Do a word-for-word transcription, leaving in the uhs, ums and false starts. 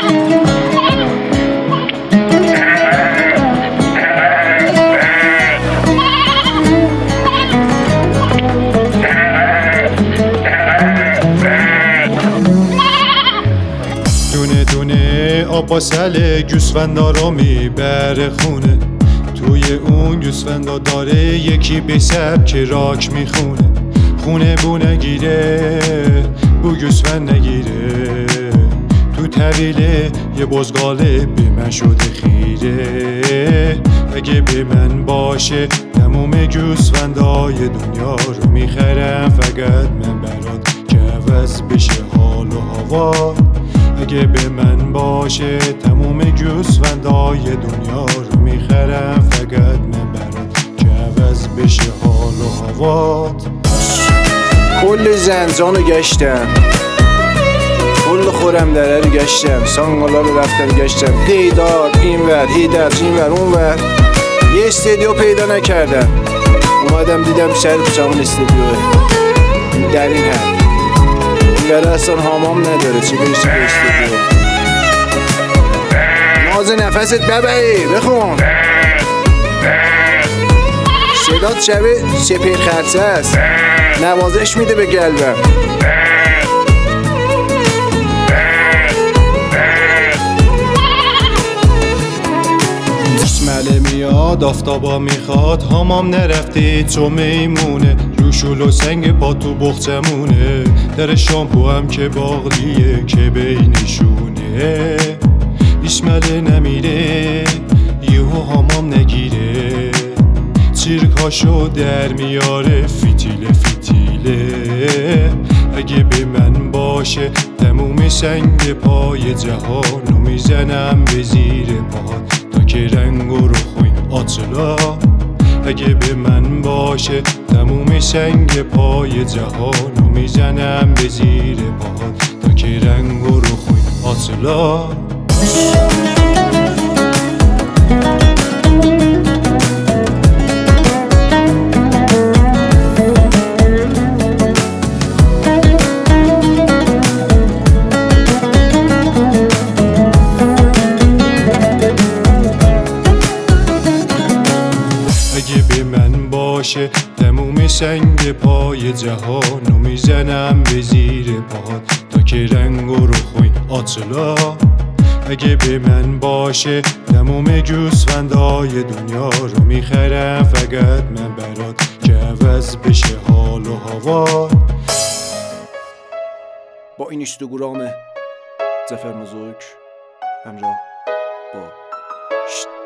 دونه دونه آب با سل گوسفندا رو میبره خونه، توی اون گوسفندا داره یکی به سبک راک میخونه. خونه بو نگیره بو گوسفند نگیره، تو طویله یه بزغاله به من شده خیره. اگه به من باشه تموم گوسفندای دنیا رو میخرم، فقط من برات که عوض بشه حال و هوا. اگه به من باشه تموم گوسفندای دنیا رو میخرم، فقط من برات که عوض بشه حال و هوات. کل زنجان رو گشتم، کل خورم دره رو گشتم، سانگالا رو رفتم گشتم، پیدار این ور هیدر این ور اون ور، یه استدیو پیدا نکردم. اومدم دیدم سر پیچمون استدیوه در این حد. این بره اصلا حمام نداره، چی برسی به استدیو. ناز نفست ببعی بخون، صدات شبه سپیر خرسه است، نوازش میده به قلبم. بسمله میاد آفتابا میخواد، حمام نرفتی تو میمونه، روشول و سنگ پا تو بختمونه، در شامپو هم که باقلیه که بینشونه. بسمله نمیره یهو حمام نگیره، چیرکاشو در میاره فیتیله فیتیله. اگه به من باشه تموم سنگ پای جهانو میزنم به زیر پاهات تا که رنگ و رخوی آتلا. اگه به من باشه تموم سنگ پای جهانو میزنم به زیر پاهات تا که رنگ و رخوی آتلا. اگه به من باشه تموم سنگ پای جهانو میزنم به زیر پاهات تا که رنگ و رخوی آتلا. اگه به من باشه تموم گوسفندای دنیا رو میخرم، فقط من برات که عوض بشه حال و هوا. با این اینستاگرام زفر موزیک همراه با